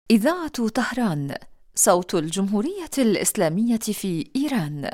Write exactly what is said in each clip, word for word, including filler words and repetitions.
إذاعة طهران، صوت الجمهورية الإسلامية في إيران.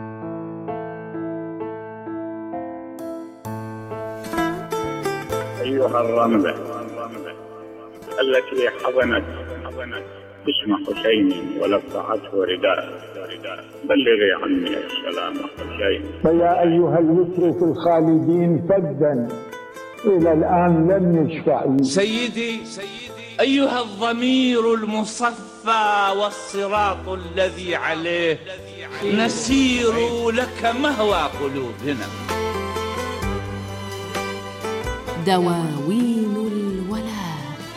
أيها الرملة التي حضنت اسم حسين ولفعته رداء، بلغي عني السلام حسين. فيا أيها اليسر الخالدين فدا إلى الآن لم يشفع. سيدي أيها الضمير المصفى والصراط الذي عليه نسير لك مهوى قلوبنا. دواوين الولاء.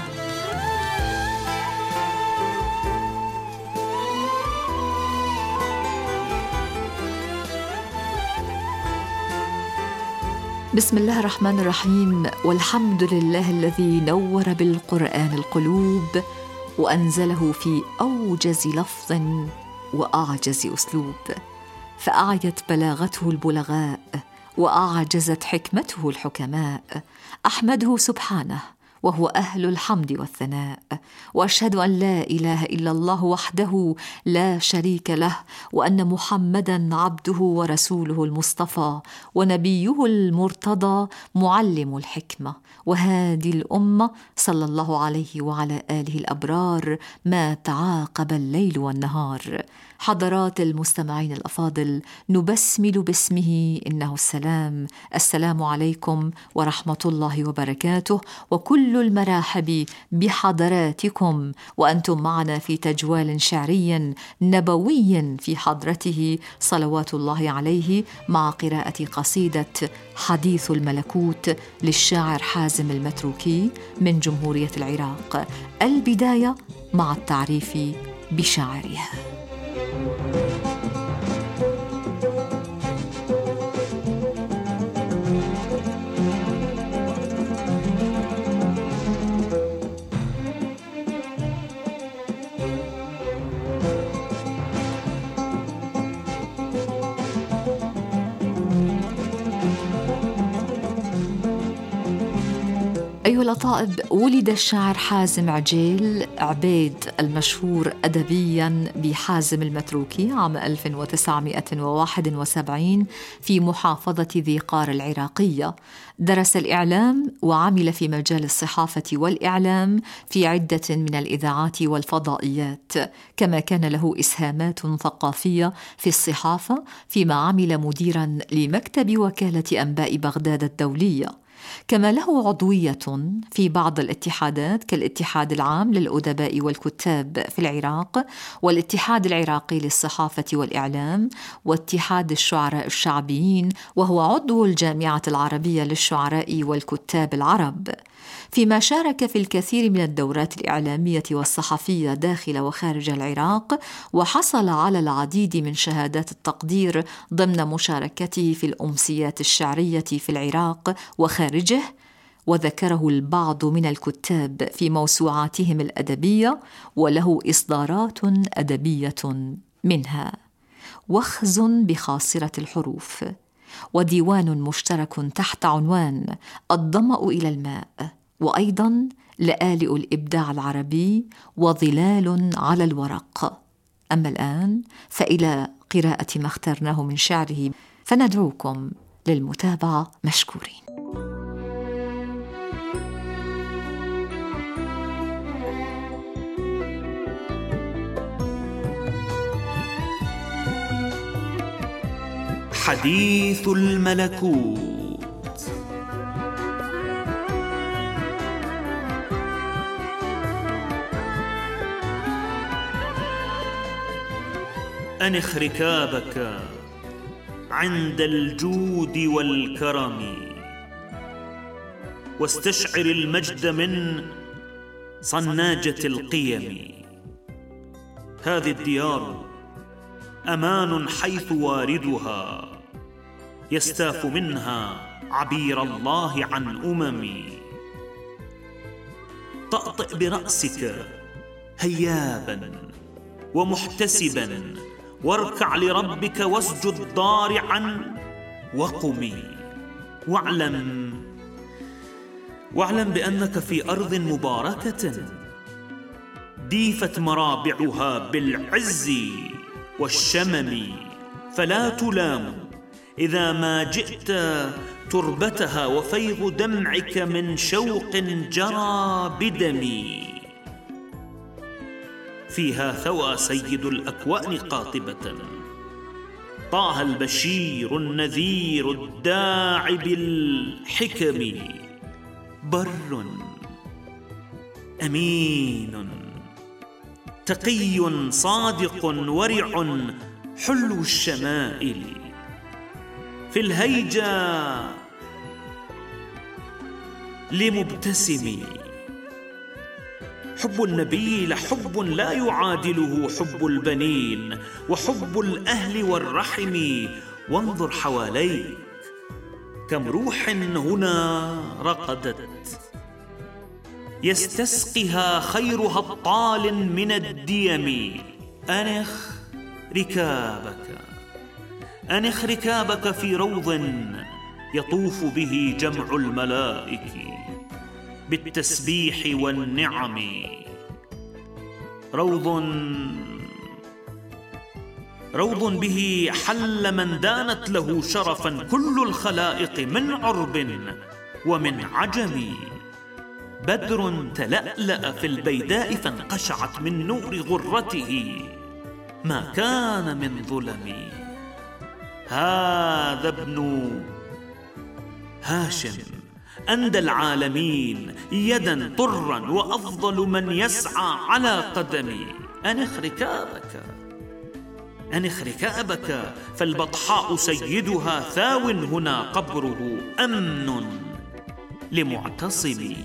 بسم الله الرحمن الرحيم، والحمد لله الذي نور بالقرآن القلوب وأنزله في أوجز لفظ وأعجز أسلوب، فأعيت بلاغته البلغاء وأعجزت حكمته الحكماء. أحمده سبحانه وهو أهل الحمد والثناء، وأشهد أن لا إله إلا الله وحده لا شريك له، وأن محمدًا عبده ورسوله المصطفى ونبيه المرتضى، معلم الحكمة وهادي الأمة، صلى الله عليه وعلى آله الأبرار ما تعاقب الليل والنهار. حضرات المستمعين الأفاضل، نبسمل باسمه إنه السلام. السلام عليكم ورحمة الله وبركاته، وكل المراحب بحضراتكم وأنتم معنا في تجوال شعري نبوي في حضرته صلوات الله عليه، مع قراءة قصيدة حديث الملكوت للشاعر حازم المتروكي من جمهورية العراق. البداية مع التعريف بشاعرها. أيها الأطائب، ولد الشاعر حازم عجيل عبيد المشهور أدبياً بحازم المتروكي عام ألف وتسعمائة وواحد وسبعين في محافظة ذي قار العراقية. درس الإعلام وعمل في مجال الصحافة والإعلام في عدة من الإذاعات والفضائيات، كما كان له إسهامات ثقافية في الصحافة، فيما عمل مديراً لمكتب وكالة أنباء بغداد الدولية، كما له عضوية في بعض الاتحادات كالاتحاد العام للأدباء والكتاب في العراق، والاتحاد العراقي للصحافة والإعلام، واتحاد الشعراء الشعبيين، وهو عضو الجامعة العربية للشعراء والكتاب العرب، فيما شارك في الكثير من الدورات الإعلامية والصحفية داخل وخارج العراق، وحصل على العديد من شهادات التقدير ضمن مشاركته في الأمسيات الشعرية في العراق وخارجه، وذكره البعض من الكتاب في موسوعاتهم الأدبية، وله إصدارات أدبية منها وخز بخاصرة الحروف، وديوان مشترك تحت عنوان الظمأ إلى الماء، وأيضاً لآلئ الإبداع العربي وظلال على الورق. أما الآن فإلى قراءة ما اخترناه من شعره، فندعوكم للمتابعة مشكورين. حديث الملكوت. أنخ ركابك عند الجود والكرم، واستشعر المجد من صناجة القيم. هذه الديار أمان حيث واردها يستاف منها عبير الله عن أمم. طأطئ برأسك هيابا ومحتسبا، واركع لربك واسجد ضارعا وقم. واعلم واعلم بأنك في أرض مباركة ديفت مرابعها بالعز والشمم، فلا تلام إذا ما جئت تربتها، وفيض دمعك من شوق جرى بدمي. فيها ثوى سيد الأكوان قاطبة، طه البشير النذير الداعي بالحكم، بر أمين تقي صادق ورع حلو الشمائل. في الهيجا لمبتسم، حب النبي لحب لا يعادله حب البنين وحب الأهل والرحم. وانظر حواليك كم روح هنا رقدت، يستسقها خيرها الطال من الديم. أنخ ركابك أنخ ركابك في روض يطوف به جمع الملائك بالتسبيح والنعم. روض روض به حل من دانت له شرفا كل الخلائق من عرب ومن عجم. بدر تلألأ في البيداء فانقشعت من نور غرته ما كان من ظلم. هذا ابن هاشم أندى العالمين يدا طرا وأفضل من يسعى على قدمي. أنخ ركابك أنخ ركابك فالبطحاء سيدها ثاو هنا قبره أمن لمعتصم.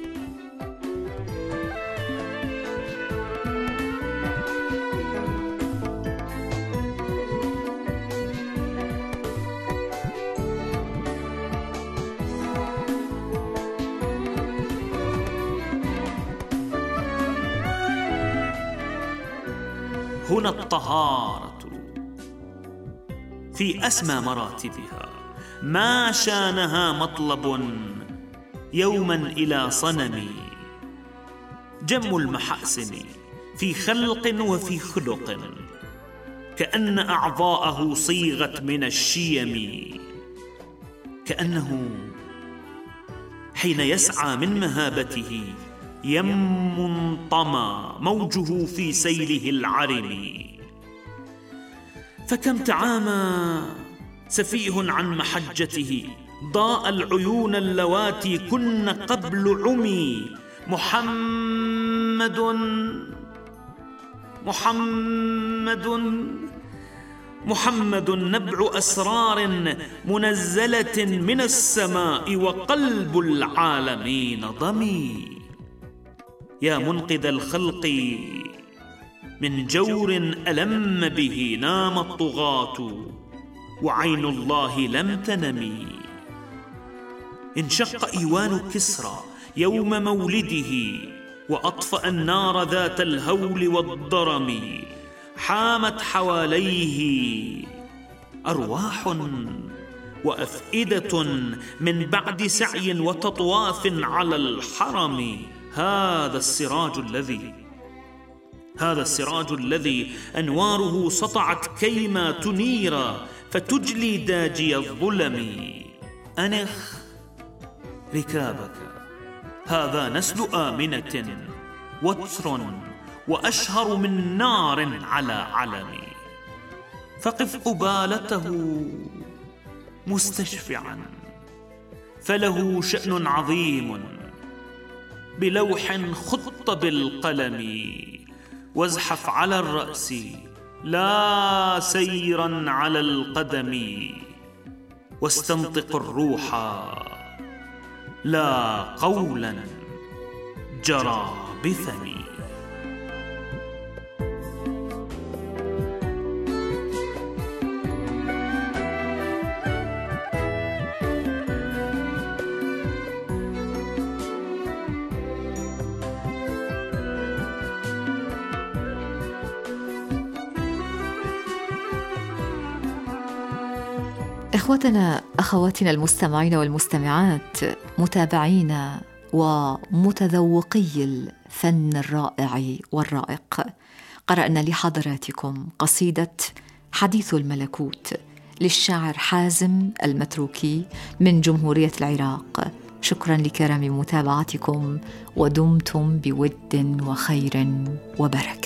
هنا الطهارة في أسمى مراتبها، ما شانها مطلب يوما إلى صنم. جم المحاسن في خلق وفي خلق، كأن أعضاءه صيغت من الشيم. كأنه حين يسعى من مهابته يم طمى موجه في سيله العرم. فكم تعامى سفيه عن محجته، ضاء العيون اللواتي كن قبل عمي. محمد محمد محمد نبع أسرار منزلة من السماء وقلب العالمين ضمي. يا منقذ الخلق من جور ألم به نام الطغاة وعين الله لم تنم. انشق إيوان كسرى يوم مولده وأطفأ النار ذات الهول والضرم. حامت حواليه أرواح وأفئدة من بعد سعي وتطواف على الحرم. هذا السراج الذي هذا السراج الذي أنواره سطعت كيما تنير فتجلي داجي الظلم. أنخ ركابك هذا نسل آمنة وتر وأشهر من نار على علم. فقف قبالته مستشفعا فله شأن عظيم بلوح خط بالقلم. وازحف على الرأس لا سيرا على القدم. واستنطق الروح لا قولا جرى بثمي. إخوتنا أخواتنا المستمعين والمستمعات، متابعينا ومتذوقي الفن الرائع والرائق. قرأنا لحضراتكم قصيدة حديث الملكوت للشاعر حازم المتروكي من جمهورية العراق. شكرا لكرم متابعتكم، ودمتم بود وخير وبركة.